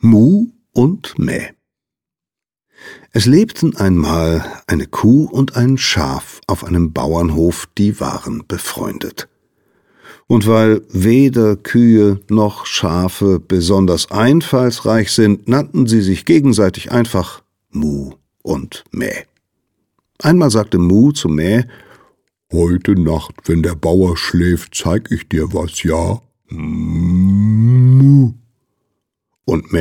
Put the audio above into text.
Mu und Mäh. Es lebten einmal eine Kuh und ein Schaf auf einem Bauernhof, die waren befreundet. Und weil weder Kühe noch Schafe besonders einfallsreich sind, nannten sie sich gegenseitig einfach Mu und Mäh. Einmal sagte Mu zu Mäh: »Heute Nacht, wenn der Bauer schläft, zeig ich dir was, ja?« Und